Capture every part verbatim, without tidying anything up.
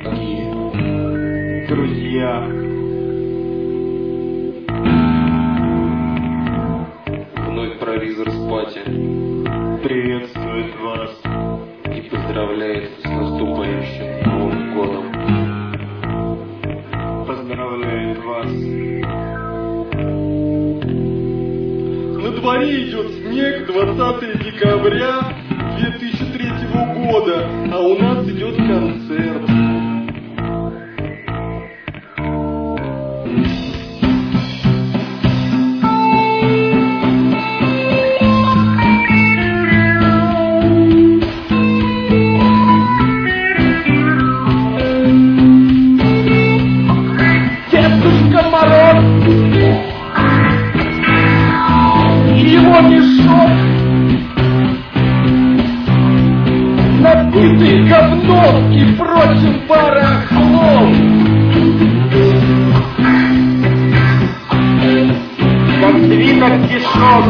дорогие друзья. Вновь Провизорс Пати приветствует вас и поздравляет с наступающим Новым годом. Поздравляет вас. На дворе идет снег, двадцатое декабря две тысячи третьего года, а у нас идет концерт. Дедушка Мороз и его мешок, набитый говном и прочим барахлом. Как свиток кишок,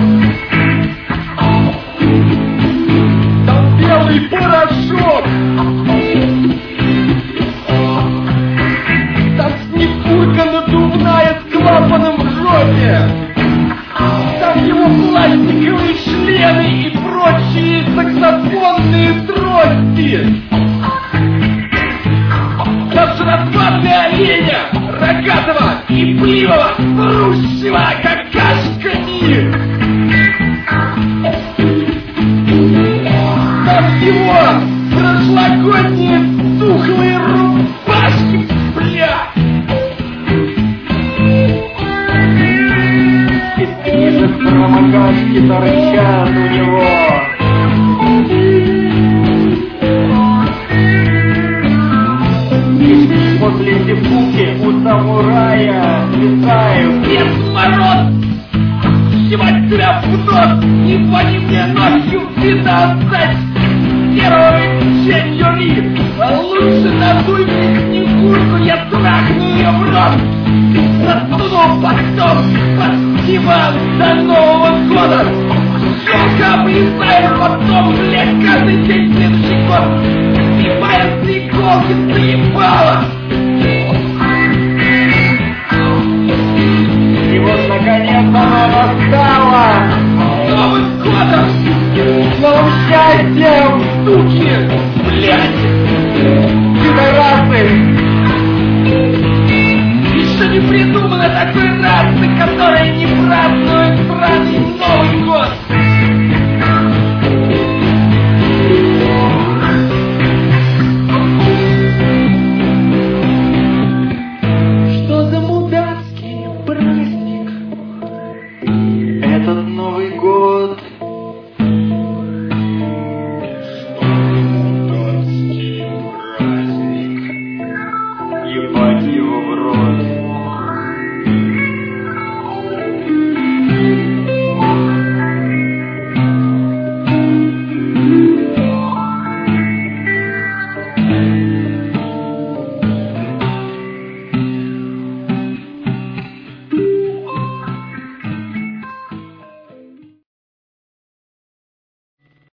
там белый порошок, там снегурка надувная с клапаном в жопе, там его пластиковые члены и прочие саксофонные трости. Там шароплатные оленя, рогатого и пливого, хрущего какашками. Там его прошлогодние тухлые рубашки, бля. Из книжек промокашки торчат у него. После зипуки у самурая летают. Дед Мороз, ебать тебя в нос, не гони мне ночью видно отдать. Первый сеньори, лучше надуй мне снегурку, я трахну ее в рот. Засуну потом под диван до Нового года. Щелка облизает потом, бля, каждый день следующий год. Снимает с иголки, заебало. И вот наконец оно настало! Новым годом! С новым счастьем, суки! Блядь! Пидорасы! Еще не придумано такой расы, которая не празднует сраный Новый год! Что за мудацкий праздник? Этот Новый год